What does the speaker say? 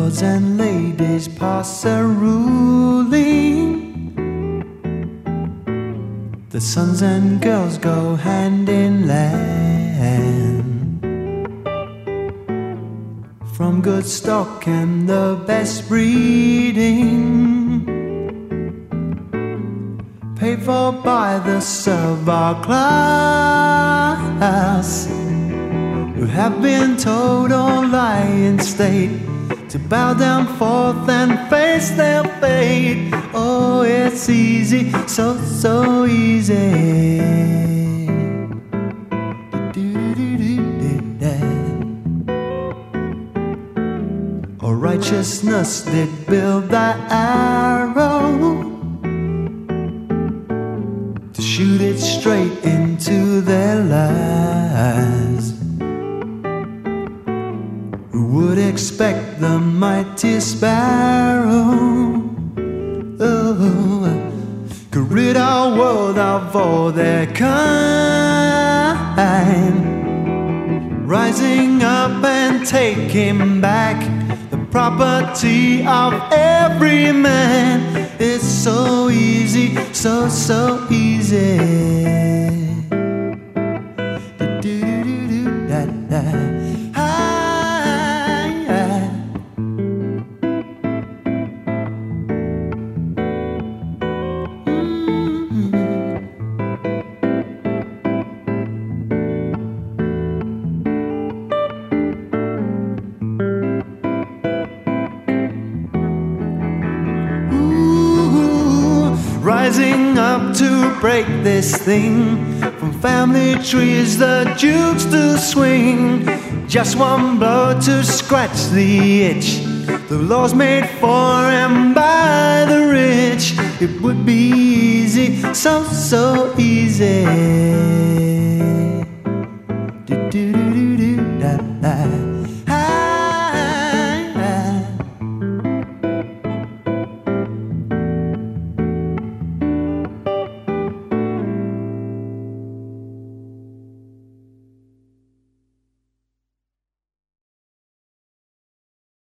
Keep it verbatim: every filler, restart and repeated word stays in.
lords and ladies pass a ruling. The sons and girls go hand in hand. From good stock and the best breeding, paid for by the server class, who have been told or lie in state to bow down forth and face their fate. Oh, it's easy, so, so easy. Oh, righteousness did build the arrow to shoot it straight into their lives. Who would expect the mighty sparrow oh, could rid our world of all their kind, rising up and taking back the property of every man. It's so easy, so, so easy. Do-do-do-do-da-da. Rising up to break this thing, from family trees the dukes to swing. Just one blow to scratch the itch, the laws made for and by the rich. It would be easy, so, so easy.